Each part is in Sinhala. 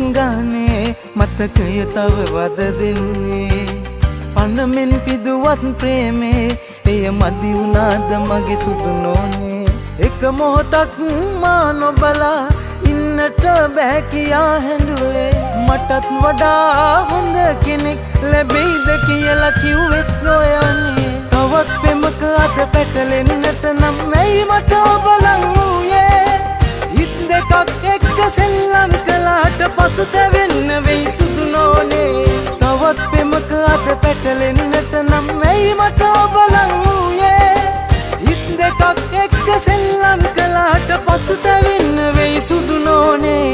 ගානේ මතකය තව වද දෙන්නේ පනමෙන් පිදුවත් ප්‍රේමේ එය මදි වුණාද මගේ සුදු නෝනේ එක මොහොතක් මා නොබලා ඉන්නට බෑ කියා හැඬුවේ මටත් වඩා හොඳ කෙනෙක් ලැබෙයිද කියලා කිව්වෙත් නොයන්නේ තවත් පෙමක අත පැටලෙන්නට නම් ඇයි මට ඔබ ලං වූයේ හිත් දෙකක් එක්ක සෙල්ලම් කළාට පසුතැවෙන්න වෙයි සුදු නෝනේ තවත් පෙමක අත පැටලෙන්නට නම් ඇයි මට ඔබ ලං වූයේ හිත් දෙකක් එක්ක සෙල්ලම් කළාට පසුතැවෙන්න වෙයි සුදු නෝනේ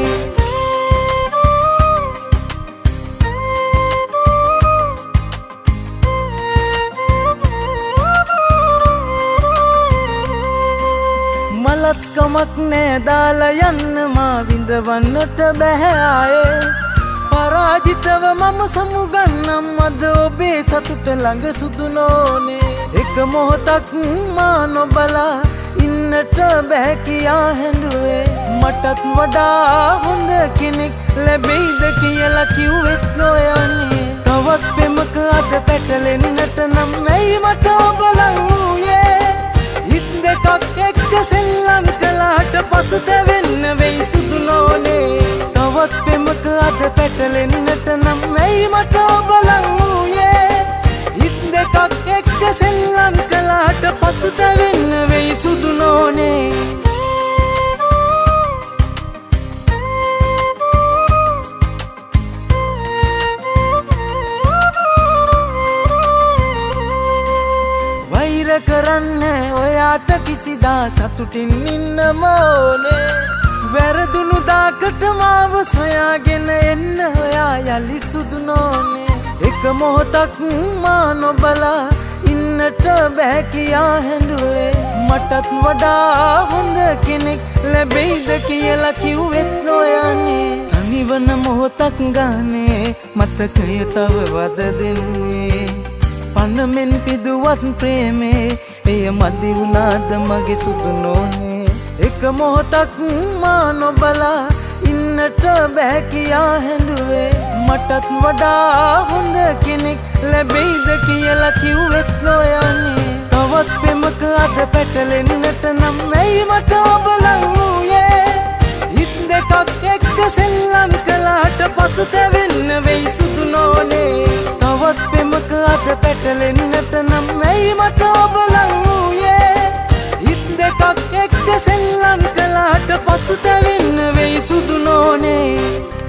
මලත් කමක් නෑ දාලා යන්න මා විඳවන්නට බැහැ ආයේ පරාජිතව මම සමුගන්නම් අද ඔබේ සතුට ළඟ සුදු නෝනේ එක මොහොතක් මා නොබලා ඉන්නට බැහැ කියා හැඬුවේ මටත් වඩා හොඳ කෙනෙක් ලැබෙයිද කියලා කිව්වෙත් නොයන්නේ තවත් පෙමක අද පැටලෙන්නට නම් ඇයි මට ඔබ ලං වූයේ හිත් දෙකක් එක්ක සෙල්ලම් කළාට පසුතැවෙන්න වෙයි සුදු නෝනේ තවත් පෙමක අද පැටලෙන්නට නම් ඇයි මට ඔබ ලං වූයේ හිත් දෙකක් එක්ක සෙල්ලම් කළාට පසුතැවෙන්න වෙයි සුදු නෝනේ වෛර කරන්නේ ඔයාට කිසිදා සතුටින් ඉන්න ඕනේ වැරදුණු දාකට මාව සොයාගෙන එන්න ඔයා යලි සුදු නෝනේ එක මොහොතක් මා නොබලා ඉන්නට බෑ කියා හැඬුවේ මටත් වඩා හොඳ කෙනෙක් ලැබෙයිද කියලා කිව්වෙත් නොයන්නේ තනිවන මොහොතක් ගානේ මතකය තව වද දෙන්නේ පනමෙන් පිදුවත් ප්‍රේමේ එය මදි වුණාද මගේ සුදු නෝනේ එක මොහොතක් මා නොබලා ඉන්නට බෑ කියා හැඬුවේ මටත් වඩා හොඳ කෙනෙක් ලැබෙයිද කියලා කිව්වෙත් නොයන්නේ තවත් පෙමක අද පැටලෙන්නට නම් ඇයි මට ඔබ ලං වූයේ හිත් දෙකක් එක්ක සෙල්ලම් කළාට පසුතැවෙන්න වෙයි සුදු නෝනේ තවත් පෙමක අද පැටලෙන්නට නම් ඇයි මට ඔබ ලං වූයේ හිත් දෙකක් එක්ක සෙල්ලම් කළාට පසුතැවෙන්න වෙයි සුදු නෝනේ